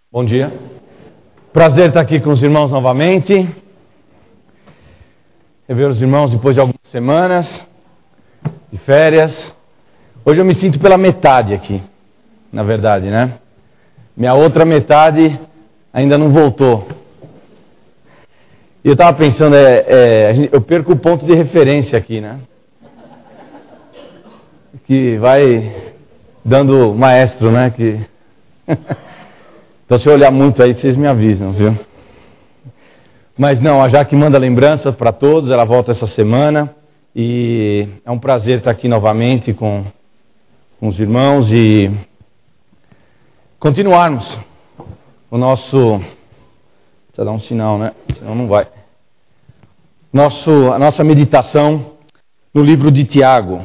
Bom dia. Prazer estar aqui com os irmãos novamente. Rever os irmãos depois de algumas semanas de férias. Hoje eu me sinto pela metade aqui, na verdade, né? Minha outra metade ainda não voltou. E eu estava pensando, eu perco o ponto de referência aqui, né? Que vai dando maestro, né? Que... Então, se eu olhar muito aí, vocês me avisam, viu? Mas não, a Jaque manda lembrança para todos, ela volta essa semana. E é um prazer estar aqui novamente com os irmãos e continuarmos o nosso... Precisa dar um sinal, né? Senão não vai. A nossa meditação no livro de Tiago.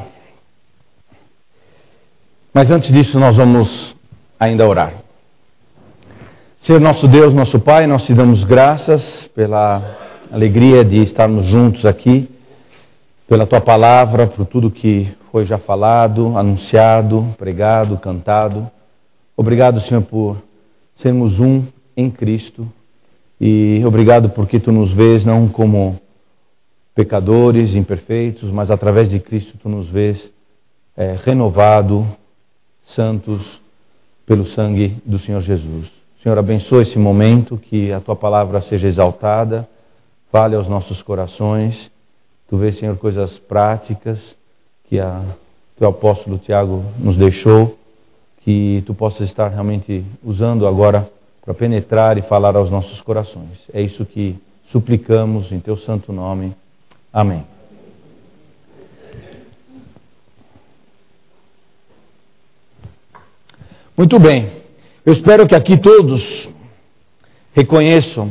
Mas antes disso, nós vamos ainda orar. Senhor nosso Deus, nosso Pai, nós te damos graças pela alegria de estarmos juntos aqui, pela Tua palavra, por tudo que foi já falado, anunciado, pregado, cantado. Obrigado, Senhor, por sermos um em Cristo e obrigado porque Tu nos vês não como pecadores, imperfeitos, mas através de Cristo Tu nos vês renovado, santos, pelo sangue do Senhor Jesus. Senhor, abençoa esse momento, que a Tua palavra seja exaltada, fale aos nossos corações. Tu vês, Senhor, coisas práticas que o Teu apóstolo Tiago nos deixou, que Tu possas estar realmente usando agora para penetrar e falar aos nossos corações. É isso que suplicamos em Teu santo nome. Amém. Muito bem. Eu espero que aqui todos reconheçam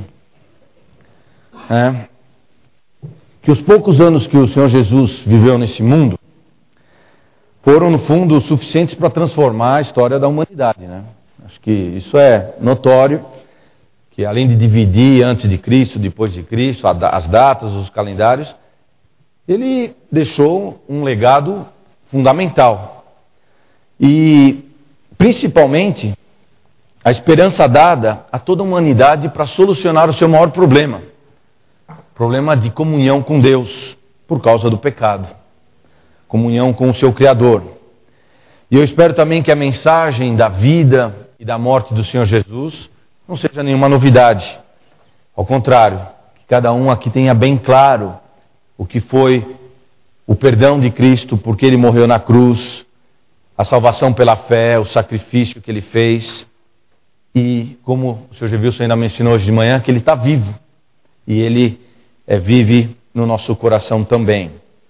que os poucos anos que o Senhor Jesus viveu nesse mundo foram, no fundo, suficientes para transformar a história da humanidade, né? Acho que isso é notório, que além de dividir antes de Cristo, depois de Cristo, as datas, os calendários, ele deixou um legado fundamental. E, principalmente, a esperança dada a toda a humanidade para solucionar o seu maior problema. Problema de comunhão com Deus, por causa do pecado. Comunhão com o seu Criador. E eu espero também que a mensagem da vida e da morte do Senhor Jesus não seja nenhuma novidade. Ao contrário, que cada um aqui tenha bem claro o que foi o perdão de Cristo, porque Ele morreu na cruz, a salvação pela fé, o sacrifício que Ele fez. E como o Sr. Gevilson ainda me ensinou hoje de manhã, que Ele está vivo. E Ele vive no nosso coração também.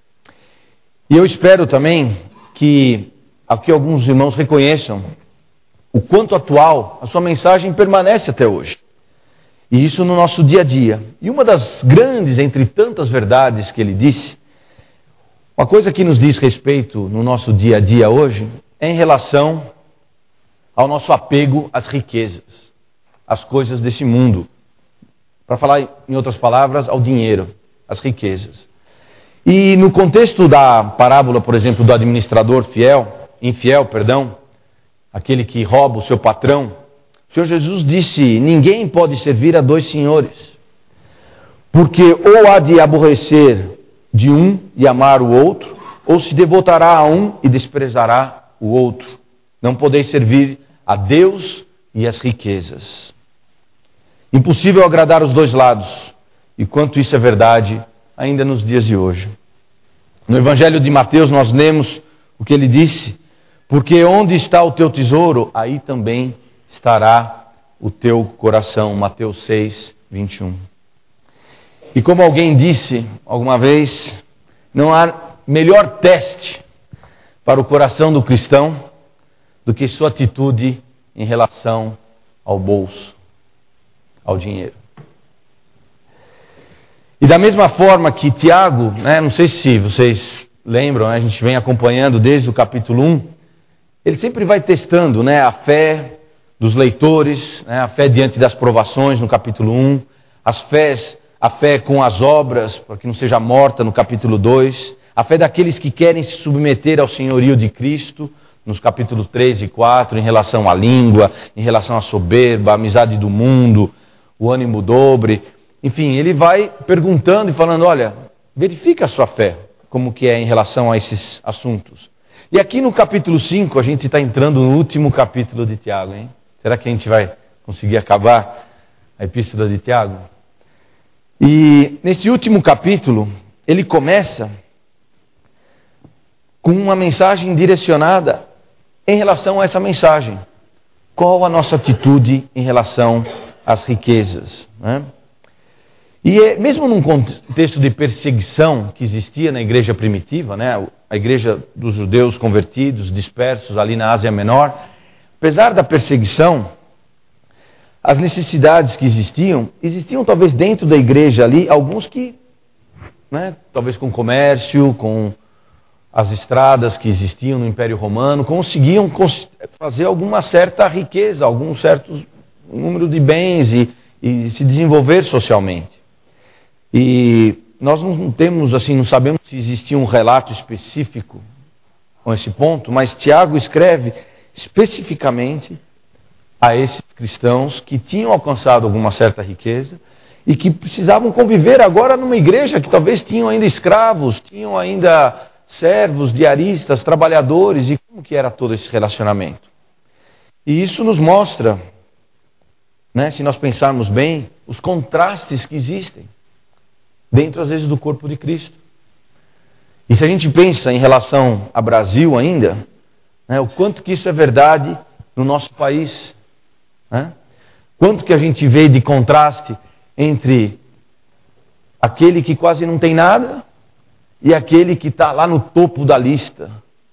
E eu espero também que aqui alguns irmãos reconheçam o quanto atual a sua mensagem permanece até hoje. E isso no nosso dia a dia. E uma das grandes, entre tantas verdades que Ele disse, uma coisa que nos diz respeito no nosso dia a dia hoje, é em relação ao nosso apego às riquezas, às coisas desse mundo. Para falar em outras palavras, ao dinheiro, às riquezas. E no contexto da parábola, por exemplo, do administrador infiel, aquele que rouba o seu patrão, o Senhor Jesus disse: ninguém pode servir a dois senhores, porque ou há de aborrecer de um e amar o outro, ou se devotará a um e desprezará o outro. Não podeis servir a Deus e as riquezas. Impossível agradar os dois lados. E quanto isso é verdade, ainda nos dias de hoje. No Evangelho de Mateus nós lemos o que ele disse: porque onde está o teu tesouro, aí também estará o teu coração. Mateus 6, 21. E como alguém disse alguma vez, não há melhor teste para o coração do cristão do que sua atitude em relação ao bolso, ao dinheiro. E da mesma forma que Tiago, não sei se vocês lembram, a gente vem acompanhando desde o capítulo 1, ele sempre vai testando a fé dos leitores, a fé diante das provações no capítulo 1, a fé com as obras, para que não seja morta no capítulo 2, a fé daqueles que querem se submeter ao senhorio de Cristo, nos capítulos 3 e 4, em relação à língua, em relação à soberba, à amizade do mundo, o ânimo dobre. Enfim, ele vai perguntando e falando, olha, verifica a sua fé, como que é em relação a esses assuntos. E aqui no capítulo 5, a gente está entrando no último capítulo de Tiago, hein? Será que a gente vai conseguir acabar a epístola de Tiago? E nesse último capítulo, ele começa com uma mensagem direcionada em relação a essa mensagem. Qual a nossa atitude em relação às riquezas, né? E mesmo num contexto de perseguição que existia na igreja primitiva, né, a igreja dos judeus convertidos, dispersos ali na Ásia Menor, apesar da perseguição, as necessidades que existiam talvez dentro da igreja ali, alguns que, né, talvez com comércio, com as estradas que existiam no Império Romano, conseguiam fazer alguma certa riqueza, algum certo número de bens e se desenvolver socialmente. E nós não temos, assim, não sabemos se existia um relato específico com esse ponto, mas Tiago escreve especificamente a esses cristãos que tinham alcançado alguma certa riqueza e que precisavam conviver agora numa igreja que talvez tinham ainda escravos, tinham ainda servos, diaristas, trabalhadores, e como que era todo esse relacionamento. E isso nos mostra, né, se nós pensarmos bem, os contrastes que existem dentro, às vezes, do corpo de Cristo. E se a gente pensa em relação ao Brasil ainda, né, o quanto que isso é verdade no nosso país, né? Quanto que a gente vê de contraste entre aquele que quase não tem nada e aquele que está lá no topo da lista,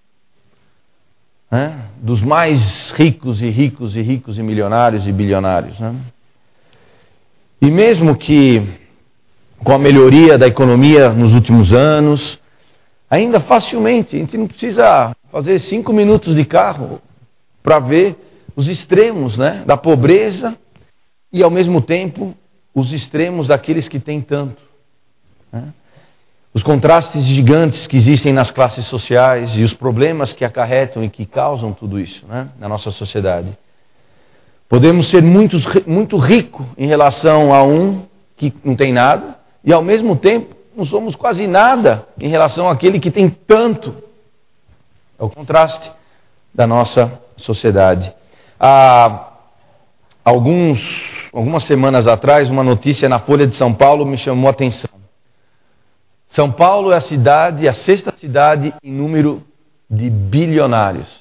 né, dos mais ricos e ricos e ricos e milionários e bilionários, né? E mesmo que com a melhoria da economia nos últimos anos, ainda facilmente, a gente não precisa fazer 5 minutos de carro para ver os extremos, né, da pobreza e, ao mesmo tempo, os extremos daqueles que têm tanto, né? Os contrastes gigantes que existem nas classes sociais e os problemas que acarretam e que causam tudo isso, né, na nossa sociedade. Podemos ser muito ricos em relação a um que não tem nada, e ao mesmo tempo não somos quase nada em relação àquele que tem tanto. É o contraste da nossa sociedade. Há algumas semanas atrás, uma notícia na Folha de São Paulo me chamou a atenção. São Paulo é a sexta cidade em número de bilionários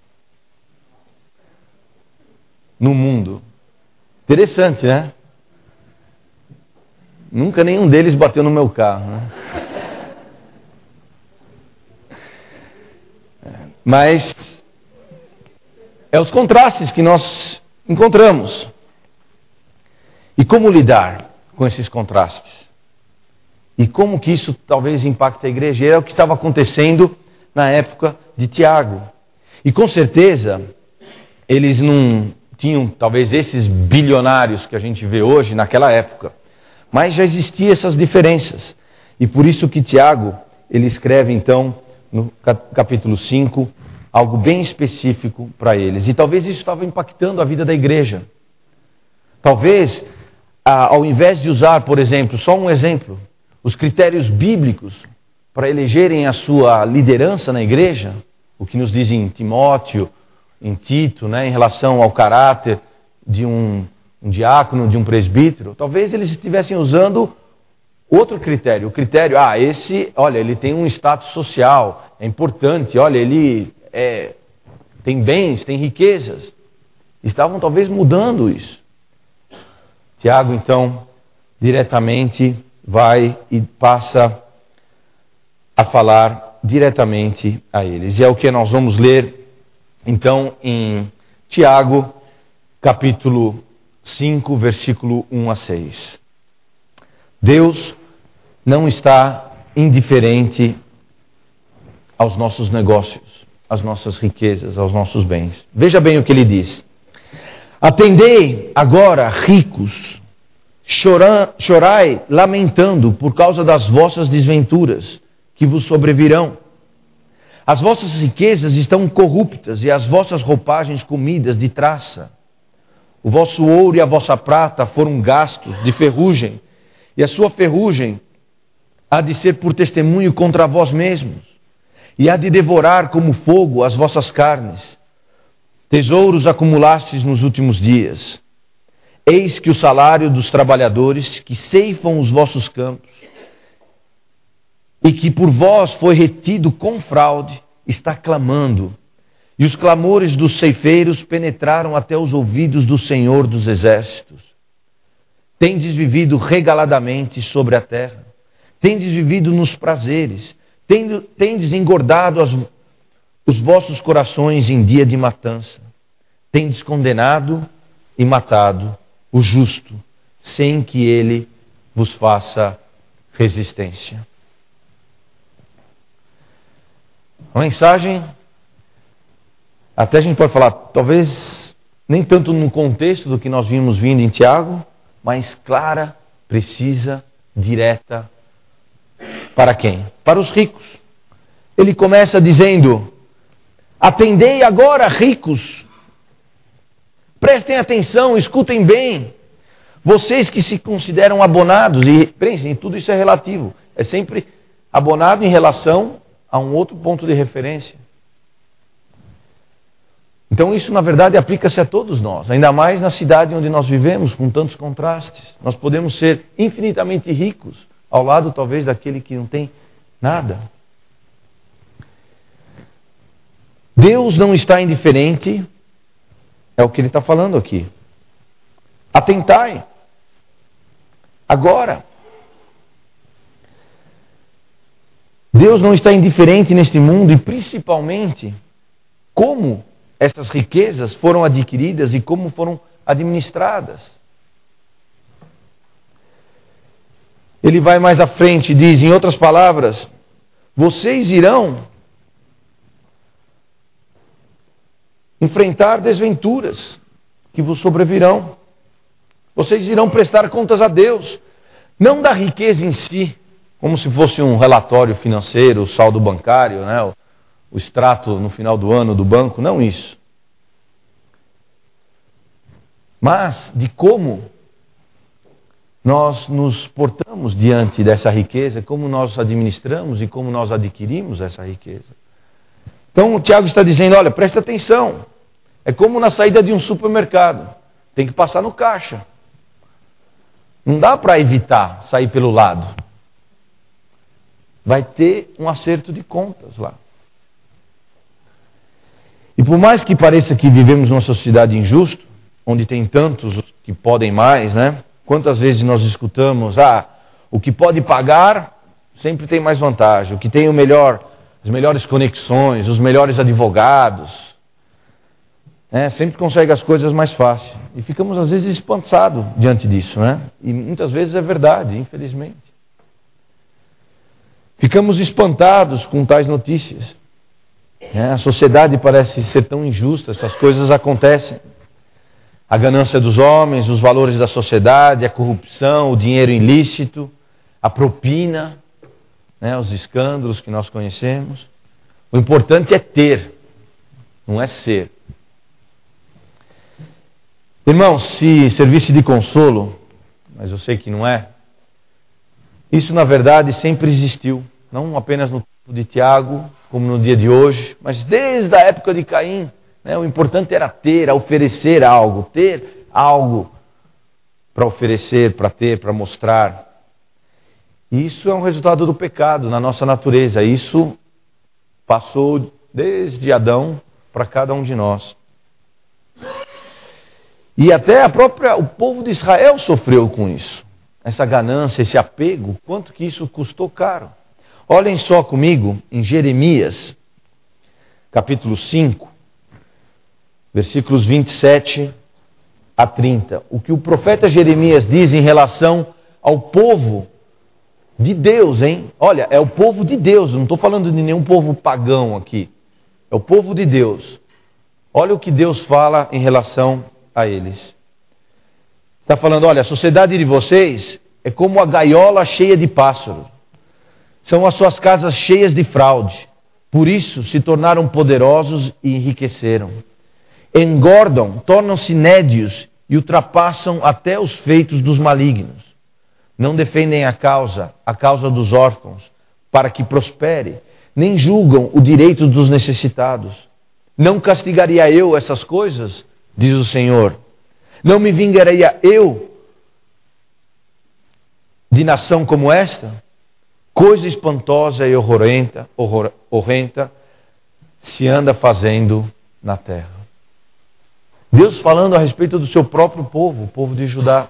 no mundo. Interessante, né? Nunca nenhum deles bateu no meu carro, né? Mas é os contrastes que nós encontramos. E como lidar com esses contrastes? E como que isso talvez impacte a igreja? E é o que estava acontecendo na época de Tiago. E com certeza, eles não tinham talvez esses bilionários que a gente vê hoje naquela época. Mas já existiam essas diferenças. E por isso que Tiago, ele escreve então, no capítulo 5, algo bem específico para eles. E talvez isso estava impactando a vida da igreja. Talvez, ao invés de usar, por exemplo, só um exemplo, os critérios bíblicos para elegerem a sua liderança na igreja, o que nos diz em Timóteo, em Tito, né, em relação ao caráter de um diácono, de um presbítero, talvez eles estivessem usando outro critério. O critério, ele tem um status social, é importante, olha, ele tem bens, tem riquezas. Estavam talvez mudando isso. Tiago, então, diretamente vai e passa a falar diretamente a eles. E é o que nós vamos ler, então, em Tiago, capítulo 5, versículo 1 a 6. Deus não está indiferente aos nossos negócios, às nossas riquezas, aos nossos bens. Veja bem o que ele diz. Atendei agora, ricos, chorai lamentando por causa das vossas desventuras que vos sobrevirão. As vossas riquezas estão corruptas e as vossas roupagens comidas de traça. O vosso ouro e a vossa prata foram gastos de ferrugem, e a sua ferrugem há de ser por testemunho contra vós mesmos, e há de devorar como fogo as vossas carnes. Tesouros acumulastes nos últimos dias. Eis que o salário dos trabalhadores que ceifam os vossos campos, e que por vós foi retido com fraude, está clamando. E os clamores dos ceifeiros penetraram até os ouvidos do Senhor dos Exércitos. Tendes vivido regaladamente sobre a terra. Tendes vivido nos prazeres. Tendes engordado os vossos corações em dia de matança. Tendes condenado e matado o justo, sem que ele vos faça resistência. A mensagem, até a gente pode falar, talvez nem tanto no contexto do que nós vimos vindo em Tiago, mas clara, precisa, direta. Para quem? Para os ricos. Ele começa dizendo: atendei agora, ricos. Prestem atenção, escutem bem. Vocês que se consideram abonados, e pensem, tudo isso é relativo. É sempre abonado em relação a um outro ponto de referência. Então isso, na verdade, aplica-se a todos nós. Ainda mais na cidade onde nós vivemos, com tantos contrastes. Nós podemos ser infinitamente ricos, ao lado, talvez, daquele que não tem nada. Deus não está indiferente, é o que ele está falando aqui. Atentai. Agora. Deus não está indiferente neste mundo e principalmente como essas riquezas foram adquiridas e como foram administradas. Ele vai mais à frente e diz, em outras palavras, vocês irão enfrentar desventuras que vos sobrevirão. Vocês irão prestar contas a Deus, não da riqueza em si, como se fosse um relatório financeiro, o saldo bancário, né? O extrato no final do ano do banco, não isso. Mas de como nós nos portamos diante dessa riqueza, como nós administramos e como nós adquirimos essa riqueza. Então o Tiago está dizendo, olha, presta atenção. É como na saída de um supermercado. Tem que passar no caixa. Não dá para evitar sair pelo lado. Vai ter um acerto de contas lá. E por mais que pareça que vivemos numa sociedade injusta, onde tem tantos que podem mais, né? Quantas vezes nós escutamos, o que pode pagar sempre tem mais vantagem, o que tem as melhores conexões, os melhores advogados, sempre consegue as coisas mais fácil. E ficamos às vezes espantados diante disso, né? E muitas vezes é verdade, infelizmente. Ficamos espantados com tais notícias. A sociedade parece ser tão injusta, essas coisas acontecem. A ganância dos homens, os valores da sociedade, a corrupção, o dinheiro ilícito, a propina, os escândalos que nós conhecemos. O importante é ter, não é ser. Irmãos, se servisse de consolo, mas eu sei que não é, isso na verdade sempre existiu, não apenas no tempo de Tiago, como no dia de hoje, mas desde a época de Caim. O importante era ter, oferecer algo, ter algo para oferecer, para ter, para mostrar. E isso é um resultado do pecado na nossa natureza. Isso passou desde Adão para cada um de nós. E até o povo de Israel sofreu com isso. Essa ganância, esse apego, quanto que isso custou caro. Olhem só comigo em Jeremias, capítulo 5. Versículos 27 a 30. O que o profeta Jeremias diz em relação ao povo de Deus, hein? Olha, é o povo de Deus, não estou falando de nenhum povo pagão aqui. É o povo de Deus. Olha o que Deus fala em relação a eles. Está falando, olha, a sociedade de vocês é como a gaiola cheia de pássaros. São as suas casas cheias de fraude. Por isso se tornaram poderosos e enriqueceram. Engordam, tornam-se nédios e ultrapassam até os feitos dos malignos. Não defendem a causa dos órfãos, para que prospere, nem julgam o direito dos necessitados. Não castigaria eu essas coisas, diz o Senhor. Não me vingaria eu de nação como esta? Coisa espantosa e horrenda se anda fazendo na terra. Deus falando a respeito do seu próprio povo, o povo de Judá.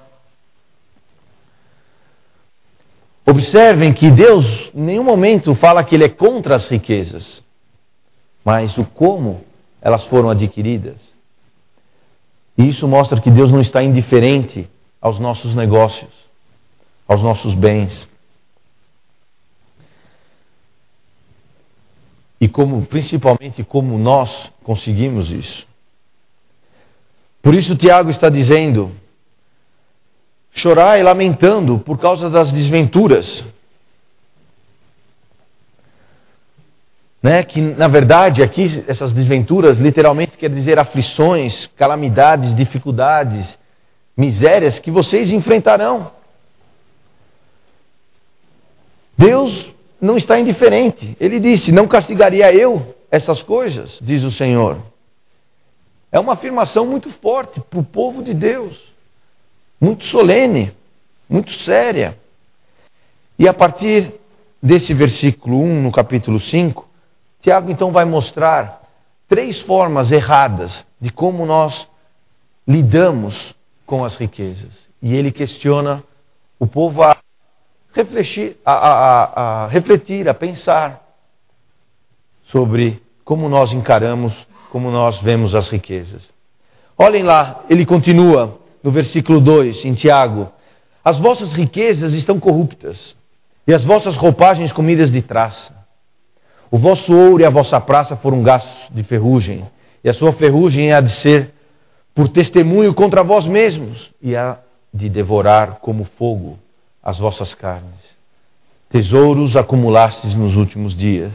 Observem que Deus em nenhum momento fala que Ele é contra as riquezas, mas o como elas foram adquiridas. E isso mostra que Deus não está indiferente aos nossos negócios, aos nossos bens. E principalmente como nós conseguimos isso. Por isso Tiago está dizendo: chorai lamentando por causa das desventuras. Que na verdade aqui essas desventuras literalmente quer dizer aflições, calamidades, dificuldades, misérias que vocês enfrentarão. Deus não está indiferente. Ele disse: não castigaria eu essas coisas, diz o Senhor. É uma afirmação muito forte para o povo de Deus, muito solene, muito séria. E a partir desse versículo 1 no capítulo 5, Tiago então vai mostrar 3 formas erradas de como nós lidamos com as riquezas. E ele questiona o povo a refletir, a pensar sobre como nós encaramos, como nós vemos as riquezas. Olhem lá, ele continua no versículo 2, em Tiago: as vossas riquezas estão corruptas, e as vossas roupagens comidas de traça. O vosso ouro e a vossa prata foram gastos de ferrugem, e a sua ferrugem há de ser por testemunho contra vós mesmos, e há de devorar como fogo as vossas carnes. Tesouros acumulastes nos últimos dias.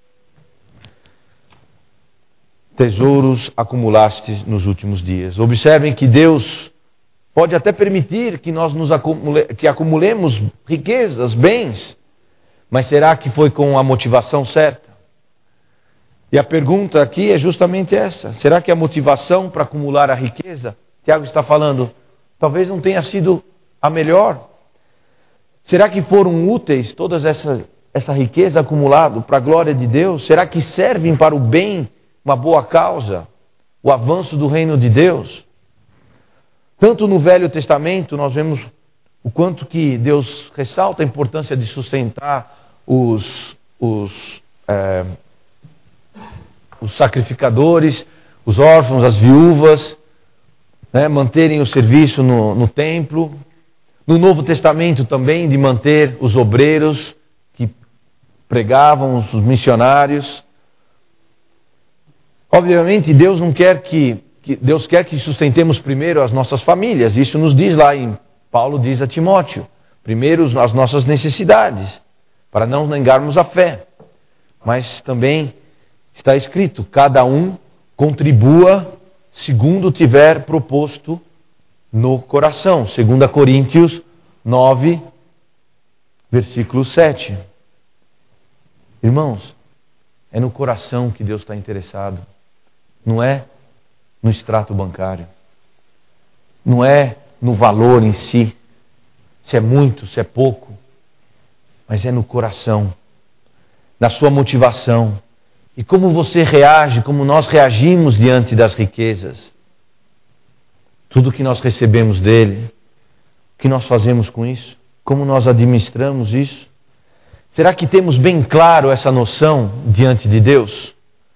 Tesouros acumulastes nos últimos dias. Observem que Deus pode até permitir que nós acumulemos riquezas, bens, mas será que foi com a motivação certa? E a pergunta aqui é justamente essa: será que a motivação para acumular a riqueza, Tiago está falando, talvez não tenha sido a melhor? Será que foram úteis toda essa riqueza acumulada para a glória de Deus? Será que servem para o bem, uma boa causa, o avanço do reino de Deus? Tanto no Velho Testamento nós vemos o quanto que Deus ressalta a importância de sustentar os sacrificadores, os órfãos, as viúvas, manterem o serviço no templo. No Novo Testamento também, de manter os obreiros que pregavam, os missionários. Obviamente, Deus não quer Deus quer que sustentemos primeiro as nossas famílias. Isso nos diz lá Paulo diz a Timóteo: primeiro as nossas necessidades, para não negarmos a fé. Mas também está escrito: cada um contribua segundo tiver proposto no coração. 2 Coríntios 9, versículo 7. Irmãos, é no coração que Deus está interessado. Não é no extrato bancário. Não é no valor em si. Se é muito, se é pouco. Mas é no coração. Na sua motivação. E como você reage, como nós reagimos diante das riquezas. Tudo que nós recebemos dele, o que nós fazemos com isso? Como nós administramos isso? Será que temos bem claro essa noção diante de Deus?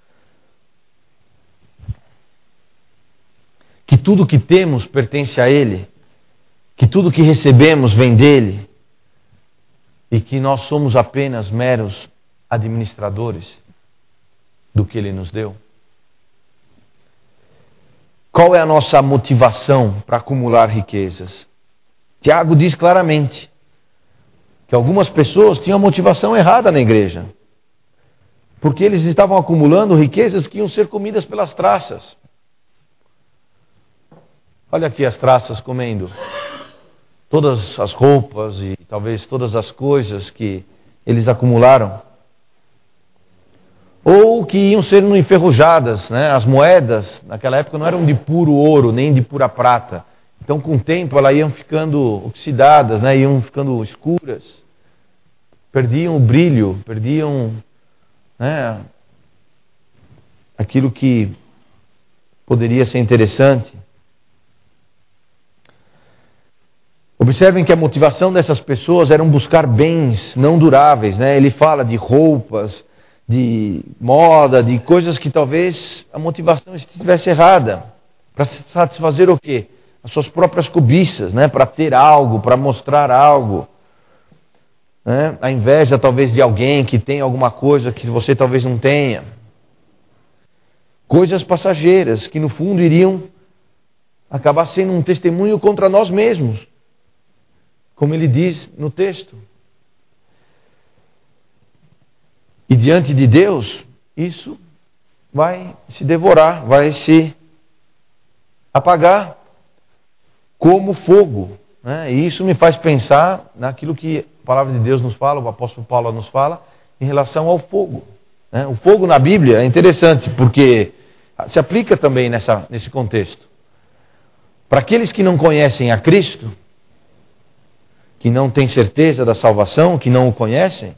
Que tudo que temos pertence a Ele, que tudo que recebemos vem dele, e que nós somos apenas meros administradores do que Ele nos deu? Qual é a nossa motivação para acumular riquezas? Tiago diz claramente que algumas pessoas tinham a motivação errada na igreja. Porque eles estavam acumulando riquezas que iam ser comidas pelas traças. Olha aqui as traças comendo todas as roupas e talvez todas as coisas que eles acumularam. Ou que iam sendo enferrujadas, né? As moedas naquela época não eram de puro ouro, nem de pura prata. Então com o tempo elas iam ficando oxidadas, né? Iam ficando escuras. Perdiam o brilho, perdiam, né, aquilo que poderia ser interessante. Observem que a motivação dessas pessoas era buscar bens não duráveis, né? Ele fala de roupas, de moda, de coisas que talvez a motivação estivesse errada. Para satisfazer o quê? As suas próprias cobiças, né? Para ter algo, para mostrar algo. Né? A inveja talvez de alguém que tem alguma coisa que você talvez não tenha. Coisas passageiras que no fundo iriam acabar sendo um testemunho contra nós mesmos. Como ele diz no texto. E diante de Deus, isso vai se devorar, vai se apagar como fogo. Né? E isso me faz pensar naquilo que a palavra de Deus nos fala, o apóstolo Paulo nos fala, em relação ao fogo. Né? O fogo na Bíblia é interessante, porque se aplica também nesse contexto. Para aqueles que não conhecem a Cristo, que não têm certeza da salvação, que não o conhecem,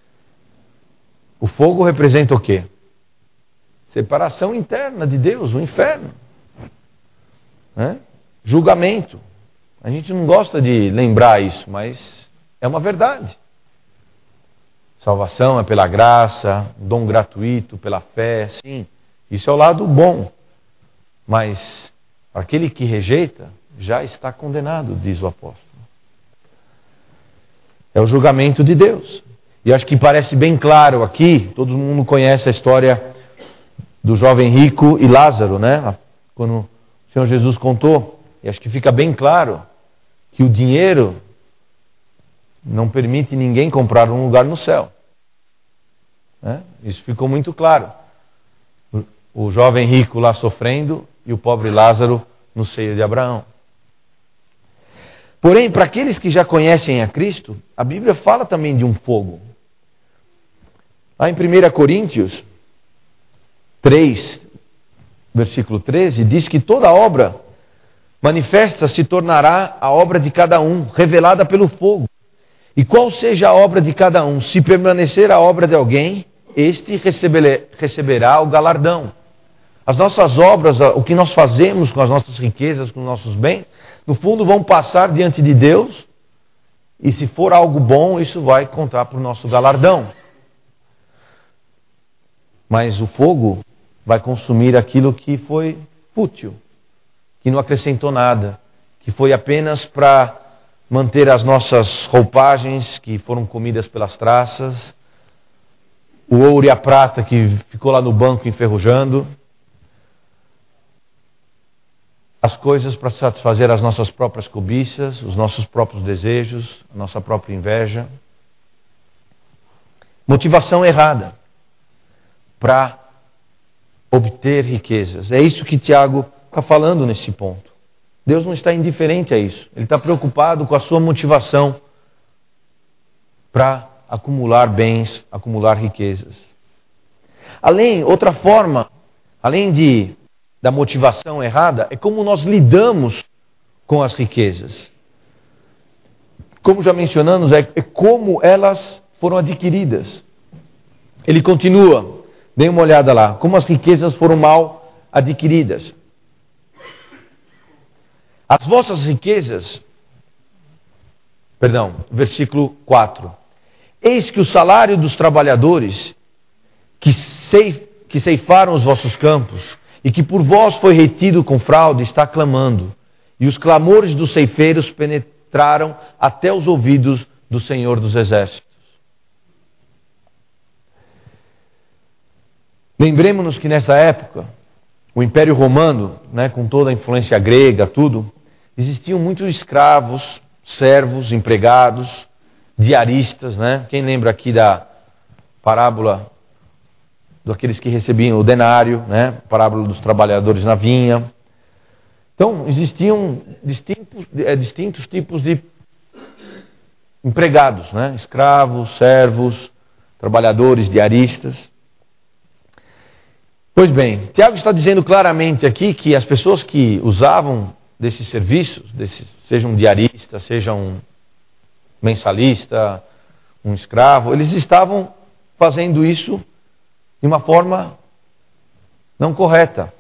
o fogo representa o quê? Separação interna de Deus, o inferno. Né? Julgamento. A gente não gosta de lembrar isso, mas é uma verdade. Salvação é pela graça, dom gratuito, pela fé, sim. Isso é o lado bom. Mas aquele que rejeita já está condenado, diz o apóstolo. É o julgamento de Deus. E acho que parece bem claro aqui, todo mundo conhece a história do jovem rico e Lázaro, né? Quando o Senhor Jesus contou. E acho que fica bem claro que o dinheiro não permite ninguém comprar um lugar no céu. Né? Isso ficou muito claro. O jovem rico lá sofrendo e o pobre Lázaro no seio de Abraão. Porém, para aqueles que já conhecem a Cristo, a Bíblia fala também de um fogo. Lá em 1 Coríntios 3, versículo 13, diz que toda obra manifesta se tornará a obra de cada um, revelada pelo fogo. E qual seja a obra de cada um, se permanecer a obra de alguém, este receberá o galardão. As nossas obras, o que nós fazemos com as nossas riquezas, com os nossos bens, no fundo vão passar diante de Deus, e se for algo bom, isso vai contar para o nosso galardão. Mas o fogo vai consumir aquilo que foi fútil, que não acrescentou nada, que foi apenas para manter as nossas roupagens que foram comidas pelas traças, o ouro e a prata que ficou lá no banco enferrujando, as coisas para satisfazer as nossas próprias cobiças, os nossos próprios desejos, a nossa própria inveja. Motivação errada para obter riquezas. É isso que Tiago está falando nesse ponto. Deus não está indiferente a isso. Ele está preocupado com a sua motivação para acumular bens, acumular riquezas. Outra forma, além da motivação errada, é como nós lidamos com as riquezas. Como já mencionamos, é como elas foram adquiridas. Ele continua, dê uma olhada lá, como as riquezas foram mal adquiridas. As vossas riquezas, versículo 4. Eis que o salário dos trabalhadores que ceifaram os vossos campos e que por vós foi retido com fraude está clamando, e os clamores dos ceifeiros penetraram até os ouvidos do Senhor dos Exércitos. Lembremos-nos que nessa época, o Império Romano, né, com toda a influência grega, tudo, existiam muitos escravos, servos, empregados, diaristas, né? Quem lembra aqui da parábola daqueles que recebiam o denário, né? A parábola dos trabalhadores na vinha. Então, existiam distintos tipos de empregados, né? Escravos, servos, trabalhadores, diaristas. Pois bem, Tiago está dizendo claramente aqui que as pessoas que usavam desses serviços, seja um diarista, seja um mensalista, um escravo, eles estavam fazendo isso de uma forma não correta.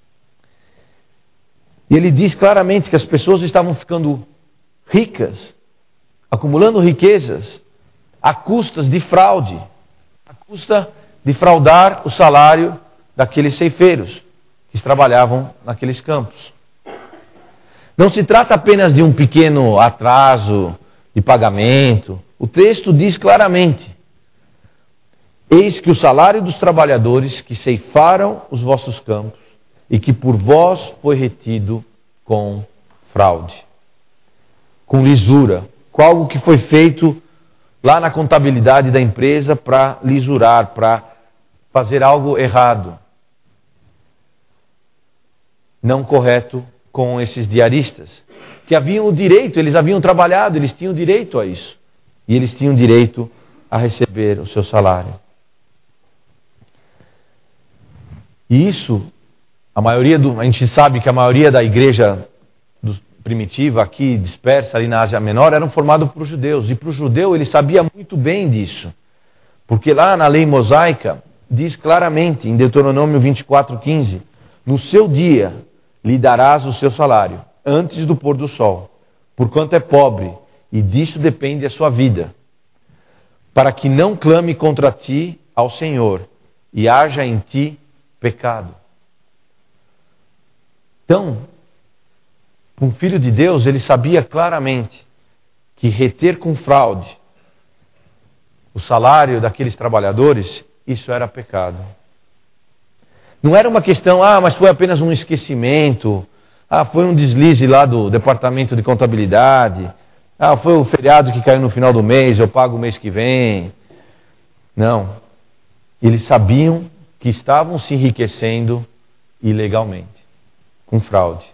E ele diz claramente que as pessoas estavam ficando ricas, acumulando riquezas, a custas de fraude, a custa de fraudar o salário daqueles ceifeiros que trabalhavam naqueles campos. Não se trata apenas de um pequeno atraso de pagamento. O texto diz claramente: eis que o salário dos trabalhadores que ceifaram os vossos campos e que por vós foi retido com fraude, com lisura, com algo que foi feito lá na contabilidade da empresa para lisurar, para fazer algo errado, não correto com esses diaristas, que haviam o direito, eles haviam trabalhado, eles tinham direito a isso, e eles tinham direito a receber o seu salário. E isso, a gente sabe que a maioria da igreja primitiva aqui, dispersa ali na Ásia Menor, eram formados por judeus. E para o judeu ele sabia muito bem disso. Porque lá na lei mosaica, diz claramente, em Deuteronômio 24:15, no seu dia lhe darás o seu salário, antes do pôr do sol, porquanto é pobre, e disso depende a sua vida, para que não clame contra ti ao Senhor, e haja em ti pecado. Então, um filho de Deus, ele sabia claramente que reter com fraude o salário daqueles trabalhadores, isso era pecado. Não era uma questão, mas foi apenas um esquecimento, foi um deslize lá do departamento de contabilidade, foi o feriado que caiu no final do mês, eu pago o mês que vem. Não. Eles sabiam que estavam se enriquecendo ilegalmente, com fraude.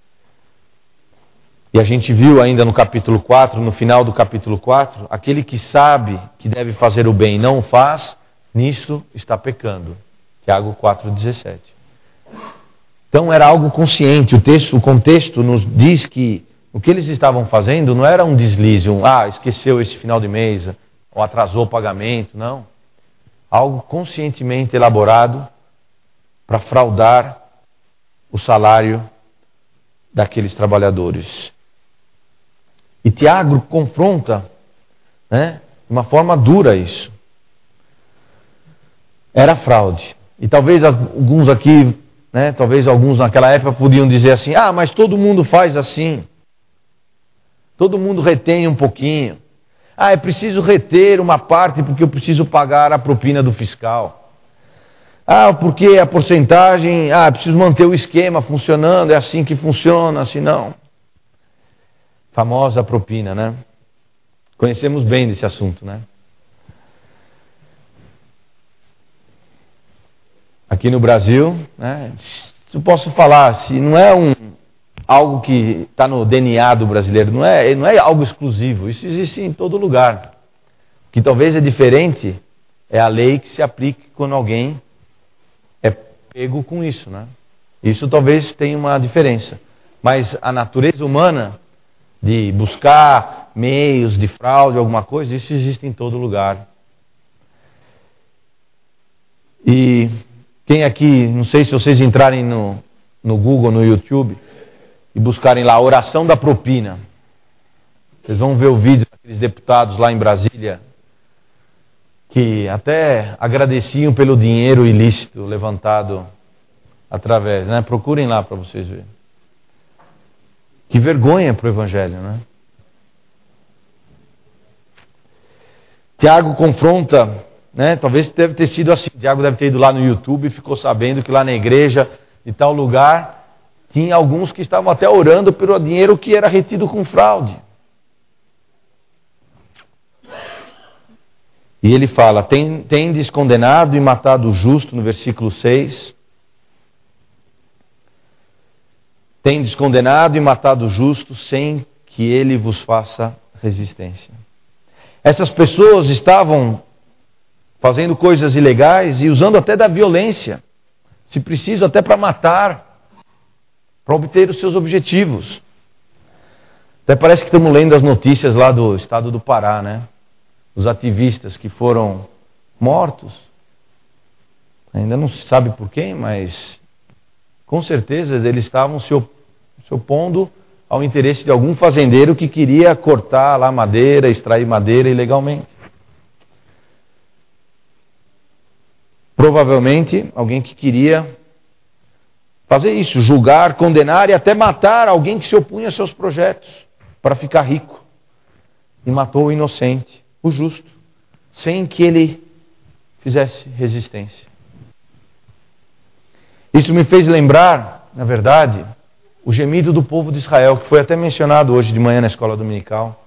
E a gente viu ainda no capítulo 4, no final do capítulo 4, aquele que sabe que deve fazer o bem e não o faz, nisso está pecando. Tiago 4,17. Então era algo consciente. O contexto nos diz que o que eles estavam fazendo não era um deslize, esqueceu esse final de mês, ou atrasou o pagamento, não. Algo conscientemente elaborado para fraudar o salário daqueles trabalhadores. E Tiago confronta, de uma forma dura isso. Era fraude. E talvez alguns aqui, talvez alguns naquela época podiam dizer assim, mas todo mundo faz assim. Todo mundo retém um pouquinho. É preciso reter uma parte porque eu preciso pagar a propina do fiscal. Porque a porcentagem, preciso manter o esquema funcionando, é assim que funciona, assim não. Famosa propina, né? Conhecemos bem desse assunto, né? Aqui no Brasil, se eu posso falar, se não é algo que está no DNA do brasileiro, não é algo exclusivo, isso existe em todo lugar. O que talvez é diferente é a lei que se aplique quando alguém é pego com isso, né? Isso talvez tenha uma diferença. Mas a natureza humana de buscar meios de fraude, alguma coisa, isso existe em todo lugar. E quem aqui, não sei se vocês entrarem no Google, no YouTube, e buscarem lá a oração da propina, vocês vão ver o vídeo daqueles deputados lá em Brasília, que até agradeciam pelo dinheiro ilícito levantado através, Procurem lá para vocês verem. Que vergonha para o Evangelho, Tiago confronta, talvez deve ter sido assim. Tiago deve ter ido lá no YouTube e ficou sabendo que lá na igreja, de tal lugar, tinha alguns que estavam até orando pelo dinheiro que era retido com fraude. E ele fala: tendes condenado e matado o justo, no versículo 6. Tendes condenado e matado o justo, sem que ele vos faça resistência. Essas pessoas estavam fazendo coisas ilegais e usando até da violência, se preciso até para matar, para obter os seus objetivos. Até parece que estamos lendo as notícias lá do estado do Pará, né? Os ativistas que foram mortos. Ainda não se sabe por quem, mas com certeza eles estavam se opondo ao interesse de algum fazendeiro que queria cortar lá madeira, extrair madeira ilegalmente. Provavelmente alguém que queria fazer isso, julgar, condenar e até matar alguém que se opunha a seus projetos para ficar rico. E matou o inocente, o justo, sem que ele fizesse resistência. Isso me fez lembrar, na verdade, o gemido do povo de Israel, que foi até mencionado hoje de manhã na escola dominical.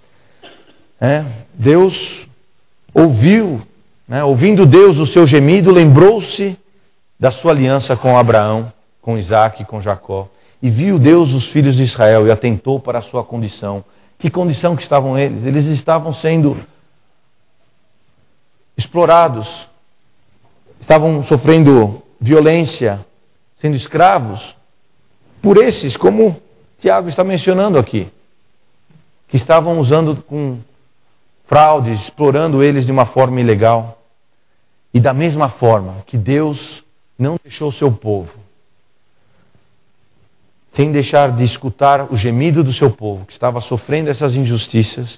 Deus ouviu, ouvindo Deus o seu gemido, lembrou-se da sua aliança com Abraão, com Isaac e com Jacó. E viu Deus os filhos de Israel e atentou para a sua condição. Que condição que estavam eles? Eles estavam sendo explorados, estavam sofrendo violência, sendo escravos por esses, como Tiago está mencionando aqui, que estavam usando com fraudes, explorando eles de uma forma ilegal. E da mesma forma que Deus não deixou o seu povo, sem deixar de escutar o gemido do seu povo, que estava sofrendo essas injustiças,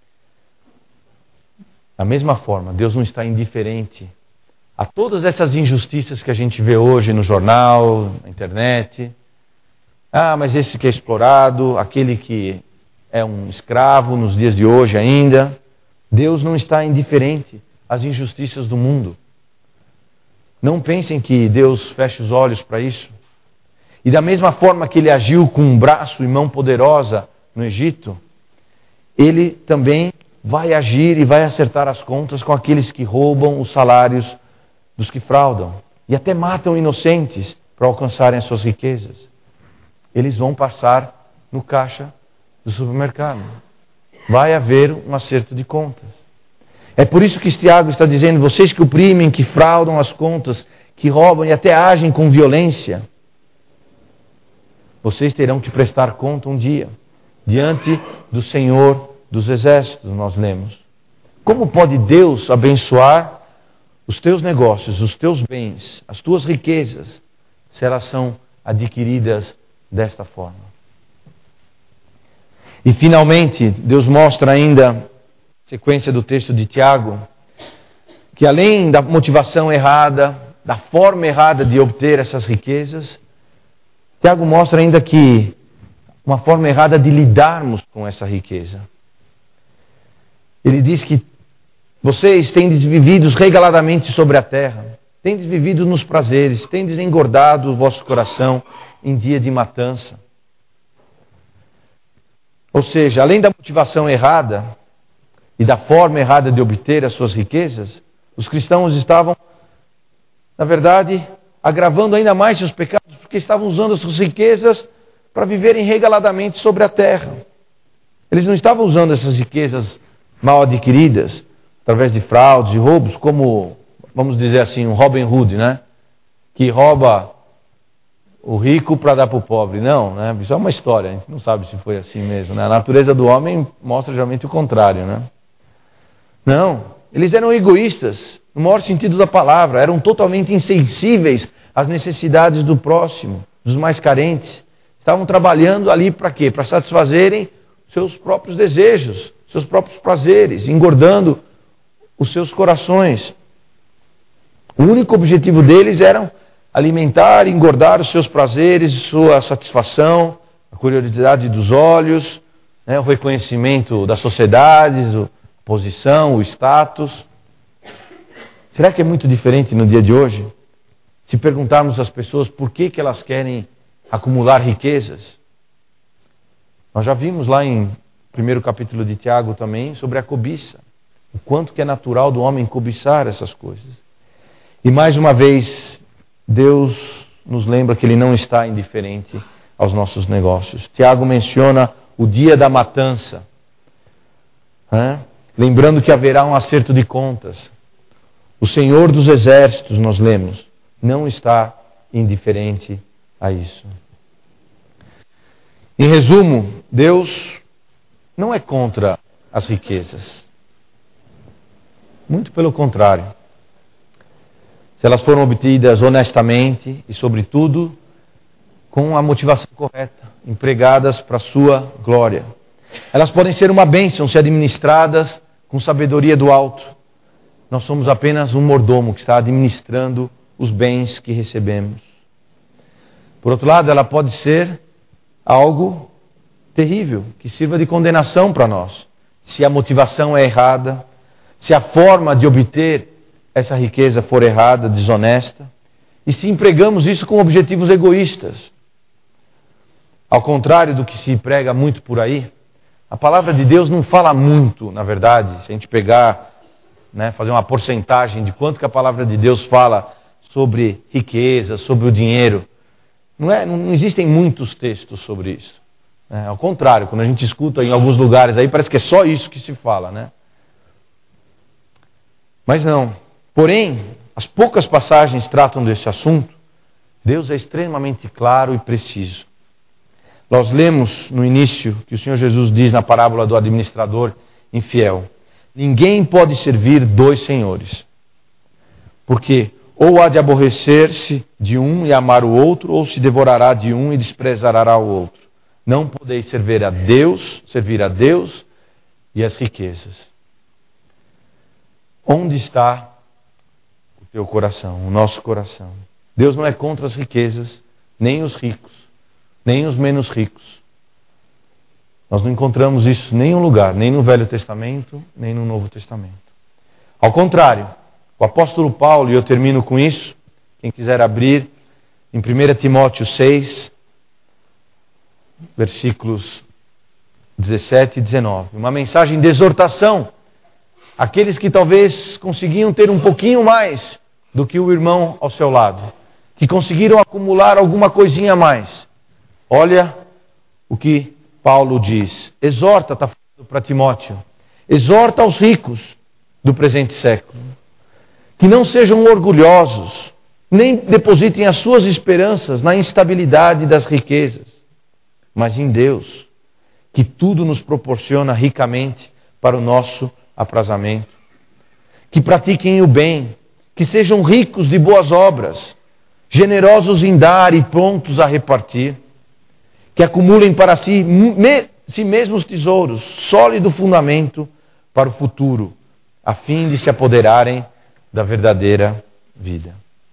da mesma forma, Deus não está indiferente a todas essas injustiças que a gente vê hoje no jornal, na internet. Mas esse que é explorado, aquele que é um escravo nos dias de hoje ainda. Deus não está indiferente às injustiças do mundo. Não pensem que Deus fecha os olhos para isso. E da mesma forma que ele agiu com um braço e mão poderosa no Egito, ele também vai agir e vai acertar as contas com aqueles que roubam os salários dos que fraudam e até matam inocentes para alcançarem as suas riquezas. Eles vão passar no caixa do supermercado. Vai haver um acerto de contas. É por isso que Tiago está dizendo: vocês que oprimem, que fraudam as contas, que roubam e até agem com violência, vocês terão que prestar conta um dia, diante do Senhor dos Exércitos, nós lemos. Como pode Deus abençoar os teus negócios, os teus bens, as tuas riquezas, se elas são adquiridas desta forma? E finalmente, Deus mostra ainda, sequência do texto de Tiago, que além da motivação errada, da forma errada de obter essas riquezas, Tiago mostra ainda que uma forma errada de lidarmos com essa riqueza. Ele diz que vocês tendes vivido regaladamente sobre a terra, tendes vivido nos prazeres, tendes engordado o vosso coração em dia de matança. Ou seja, além da motivação errada e da forma errada de obter as suas riquezas, os cristãos estavam, na verdade, agravando ainda mais seus pecados, porque estavam usando as suas riquezas para viverem regaladamente sobre a terra. Eles não estavam usando essas riquezas mal adquiridas, através de fraudes e roubos, como, vamos dizer assim, um Robin Hood, que rouba o rico para dar para o pobre. Não, isso é uma história, a gente não sabe se foi assim mesmo. A natureza do homem mostra geralmente o contrário. Não, eles eram egoístas, no maior sentido da palavra, eram totalmente insensíveis às necessidades do próximo, dos mais carentes. Estavam trabalhando ali para quê? Para satisfazerem seus próprios desejos, seus próprios prazeres, engordando os seus corações. O único objetivo deles era alimentar e engordar os seus prazeres, sua satisfação, a curiosidade dos olhos, o reconhecimento da sociedade, a posição, o status. Será que é muito diferente no dia de hoje? Se perguntarmos às pessoas por que elas querem acumular riquezas. Nós já vimos lá em primeiro capítulo de Tiago também sobre a cobiça. O quanto que é natural do homem cobiçar essas coisas. E mais uma vez, Deus nos lembra que Ele não está indiferente aos nossos negócios. Tiago menciona o dia da matança, lembrando que haverá um acerto de contas. O Senhor dos Exércitos, nós lemos, não está indiferente a isso. Em resumo, Deus não é contra as riquezas. Muito pelo contrário. Se elas foram obtidas honestamente e, sobretudo, com a motivação correta, empregadas para a sua glória. Elas podem ser uma bênção se administradas com sabedoria do alto. Nós somos apenas um mordomo que está administrando os bens que recebemos. Por outro lado, ela pode ser algo terrível, que sirva de condenação para nós. Se a motivação é errada, se a forma de obter essa riqueza for errada, desonesta, e se empregamos isso com objetivos egoístas. Ao contrário do que se prega muito por aí, a palavra de Deus não fala muito, na verdade, se a gente pegar, fazer uma porcentagem de quanto que a palavra de Deus fala sobre riqueza, sobre o dinheiro. Não existem muitos textos sobre isso. Ao contrário, quando a gente escuta em alguns lugares aí, parece que é só isso que se fala, né? Mas não. Porém, as poucas passagens tratam desse assunto. Deus é extremamente claro e preciso. Nós lemos no início que o Senhor Jesus diz na parábola do administrador infiel: ninguém pode servir dois senhores, porque ou há de aborrecer-se de um e amar o outro, ou se devorará de um e desprezará o outro. Não podeis servir a Deus e as riquezas. Onde está o teu coração, o nosso coração? Deus não é contra as riquezas, nem os ricos, nem os menos ricos. Nós não encontramos isso em nenhum lugar, nem no Velho Testamento, nem no Novo Testamento. Ao contrário, o apóstolo Paulo, e eu termino com isso, quem quiser abrir, em 1 Timóteo 6, versículos 17 e 19, uma mensagem de exortação àqueles que talvez conseguiam ter um pouquinho mais do que o irmão ao seu lado, que conseguiram acumular alguma coisinha a mais. Olha o que Paulo diz. Exorta, está falando para Timóteo, exorta aos ricos do presente século, que não sejam orgulhosos, nem depositem as suas esperanças na instabilidade das riquezas, mas em Deus, que tudo nos proporciona ricamente para o nosso aprazamento. Que pratiquem o bem, que sejam ricos de boas obras, generosos em dar e prontos a repartir, que acumulem para si mesmos tesouros, sólido fundamento para o futuro, a fim de se apoderarem da verdadeira vida.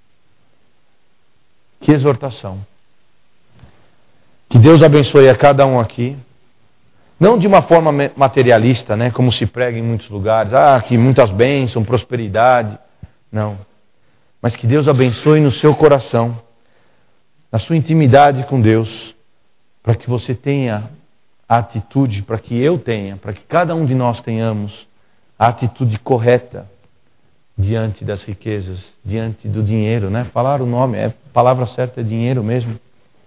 Que exortação! Que Deus abençoe a cada um aqui. Não de uma forma materialista, como se prega em muitos lugares. Que muitas bênçãos, prosperidade. Não. Mas que Deus abençoe no seu coração, na sua intimidade com Deus, para que você tenha a atitude, para que eu tenha, para que cada um de nós tenhamos a atitude correta diante das riquezas, diante do dinheiro, Falar o nome, a palavra certa é dinheiro mesmo.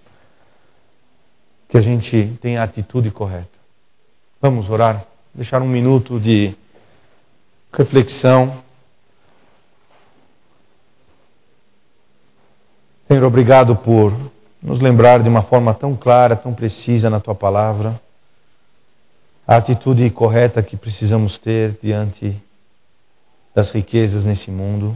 Que a gente tenha a atitude correta. Vamos orar, deixar um minuto de reflexão. Senhor, obrigado por nos lembrar de uma forma tão clara, tão precisa na Tua palavra, a atitude correta que precisamos ter diante das riquezas nesse mundo.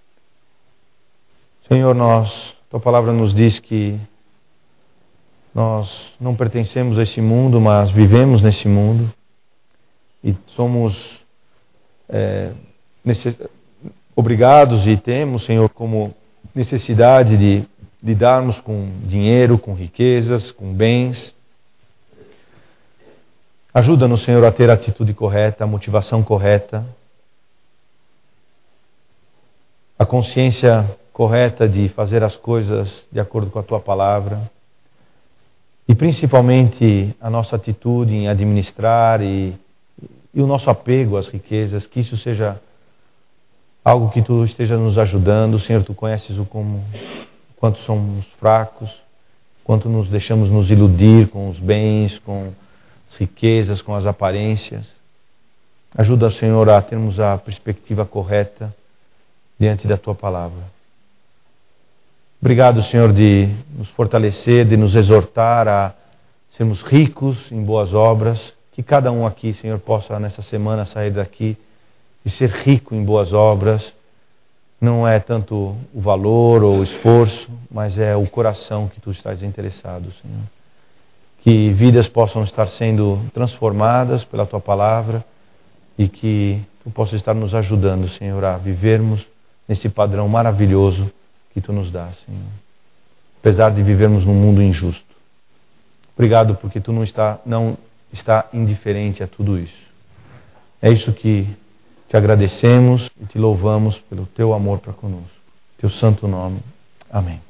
Senhor, Tua palavra nos diz que nós não pertencemos a esse mundo, mas vivemos nesse mundo e somos obrigados e temos, Senhor, como necessidade de lidarmos com dinheiro, com riquezas, com bens. Ajuda-nos, Senhor, a ter a atitude correta, a motivação correta, a consciência correta de fazer as coisas de acordo com a Tua palavra. E principalmente a nossa atitude em administrar e e o nosso apego às riquezas, que isso seja algo que Tu esteja nos ajudando. Senhor, Tu conheces quanto somos fracos, quanto nos deixamos nos iludir com os bens, com as riquezas, com as aparências. Ajuda, Senhor, a termos a perspectiva correta diante da Tua palavra. Obrigado, Senhor, de nos fortalecer, de nos exortar a sermos ricos em boas obras. Que cada um aqui, Senhor, possa nessa semana sair daqui e ser rico em boas obras. Não é tanto o valor ou o esforço, mas é o coração que Tu estás interessado, Senhor. Que vidas possam estar sendo transformadas pela Tua palavra e que Tu possas estar nos ajudando, Senhor, a vivermos nesse padrão maravilhoso que Tu nos dá, Senhor. Apesar de vivermos num mundo injusto. Obrigado porque Tu não está indiferente a tudo isso. É isso que Te agradecemos e Te louvamos pelo Teu amor para conosco. Teu santo nome. Amém.